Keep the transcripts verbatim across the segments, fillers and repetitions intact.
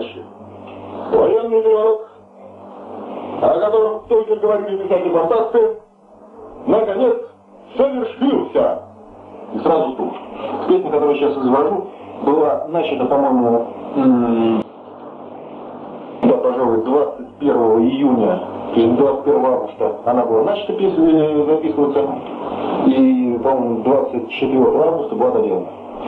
товарищи, военный диалог, о котором столько говорили писатели фантасты, наконец совершился. И сразу тут. Песня, которую я сейчас изложу, была начата, по-моему, да, пожалуй, двадцать первого июня, то есть двадцать первого августа она была начата песня записываться, и, по-моему, двадцать четвёртого августа была доделана.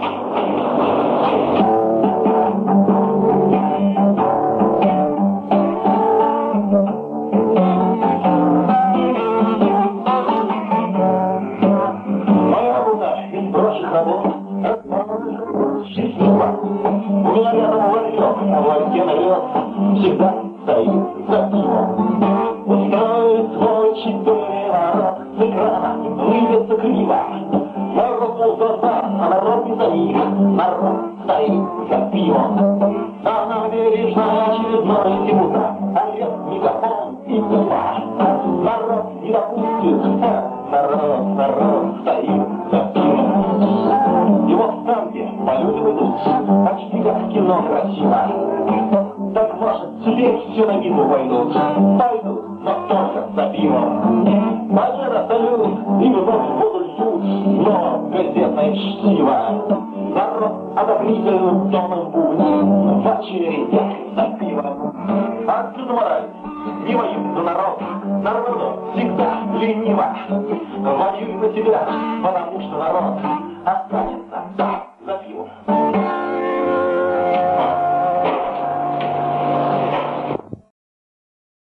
У меня рядом ларек, а в ларьке налет всегда стоит за пивом. Устроит свой четверо с экрана, выбьется криво. Народ полтора, а народ не за них, народ стоит за пивом. А набережная очередной дебута, орет мегафон и пива. Народ не допустит, народ, народ стоит за пивом. Его станки по людям идут, почти как в кино красиво. Так может, теперь все на виду пойдут, пойдут, но только за пивом. Валера салют, и вновь воду льют, но газетное чтиво. Народ одобрительным тоном бубнит, в очереди за пивом. Отсюда мораль, не воюй за народ, народу всегда лениво. Воюй за себя, потому что народ останется